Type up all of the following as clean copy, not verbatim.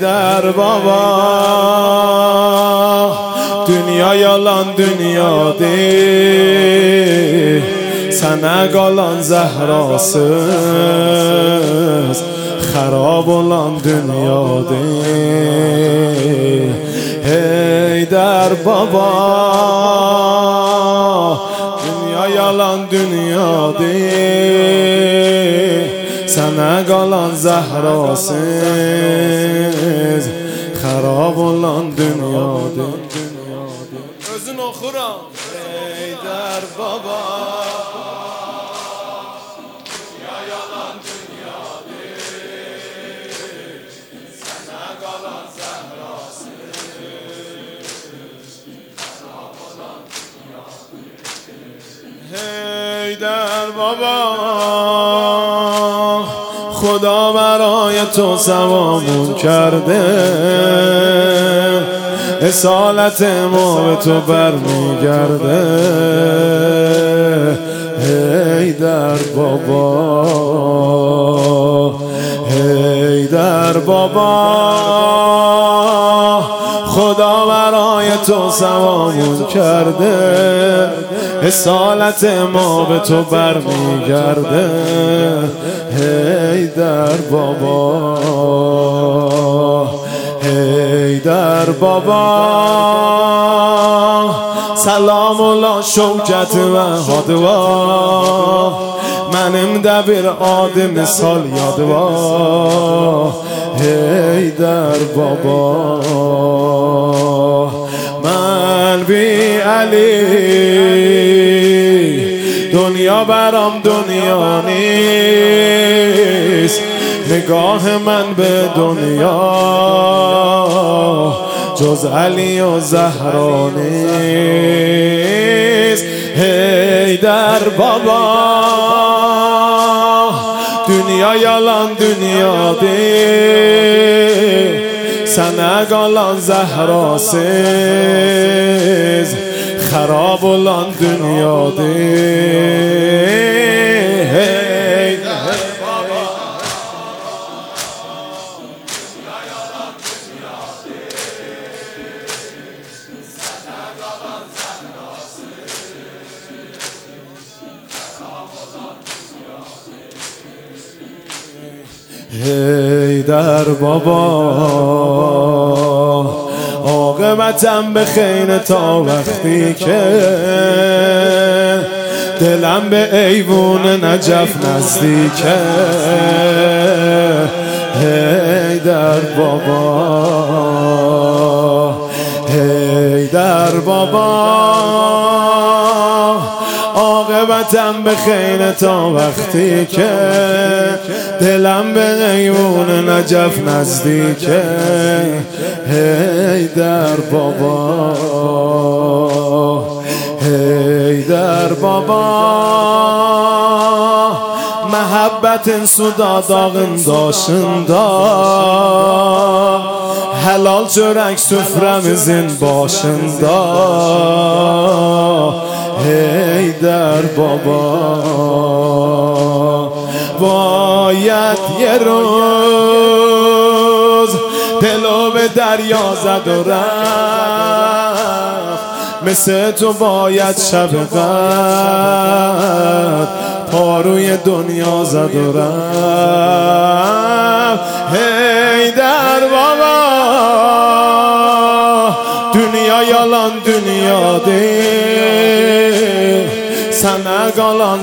در بابا dünya yalan dünya değil sana qalan zehrasız xarab olan dünya değil hey der baba dünya yalan dünya değil sana qalan zehrasız xarab olan dünya değil özün oxuram ey der baba dünya yalan dünya değil sana qalan zehrasız xarab olan dünya ey der baba خدا برای تو سوامون کرده اصالت ما به تو برمیگرده ای در بابا ای در بابا خدا برای تو سوامون کرده اصالت ما به تو برمیگرده ای در بابا ای در بابا سلام الله شوکت و حدوا منم دبیر آدم مثال یادوا ای در بابا من بی علی دنیا برام دنیا نیست نگاه من به دنیا جز علی و زهرا نیست ای در بابا dünya yalan dünya değil sana qalan zehrasız xarab olan dünya değil hey der baba dünya yalan dünya değil sana qalan zehrasız xarab olan dünya ey der baba عاقبتم به خیر تا وقتی که دلم به ایوون نجف نزدیکه ای در بابا ای در بابا عاقبتم به خیر تا وقتی که دلم به ایوون نجف نزدیکه ای در بابا ای در بابا محبت suda dağındaşında helal çörek süfremizin başında ey der baba باید یه روز دلو به دریا زد و رفت مثل تو باید شب قدر پاروی دنیا زد و رفت ای در بابا dünya yalan dünya değil sana qalan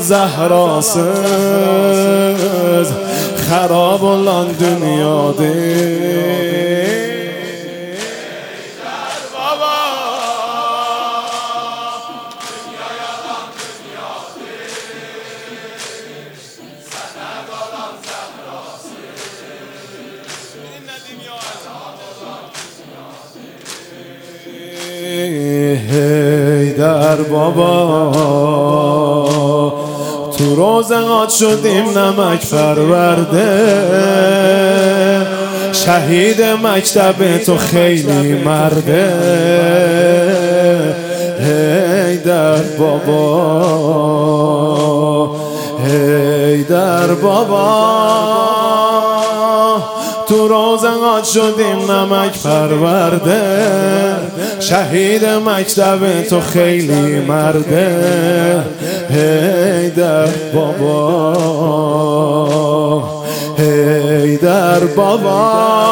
zehrasız xarab olan dünya değil der baba dünya yalan dünya değil sana qalan zehrasız dinledim ya ey der baba تو روزنات شدیم نمک پرورده شهید مکتب تو خیلی مرده ای در بابا ای در بابا تو روزنات شدیم نمک پرورده، شهید مکتب تو خیلی مرده. حیدر بابا، حیدر بابا،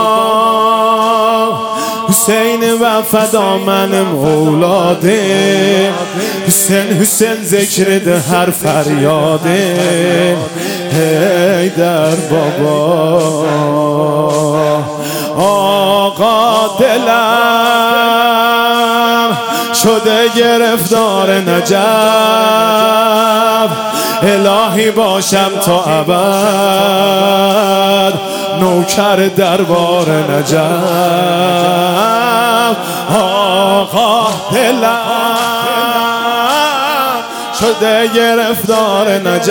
حسین وفدا من مولاده، حسین حسین ذکر ده هر فریاده. حیدر بابا، آقا دلم شده گرفتار نجف، الهی باشم تا ابد نوکر دربار نجف. آقا دلم شده گرفتار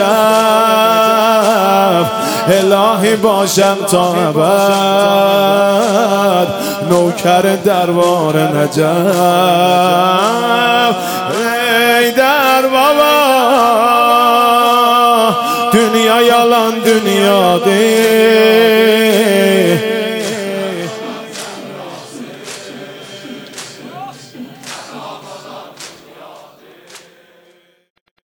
نجف، الهی باشم تا ابد نوکر دربار نجف. حیدر بابا، دنیا یالان دنیا دی،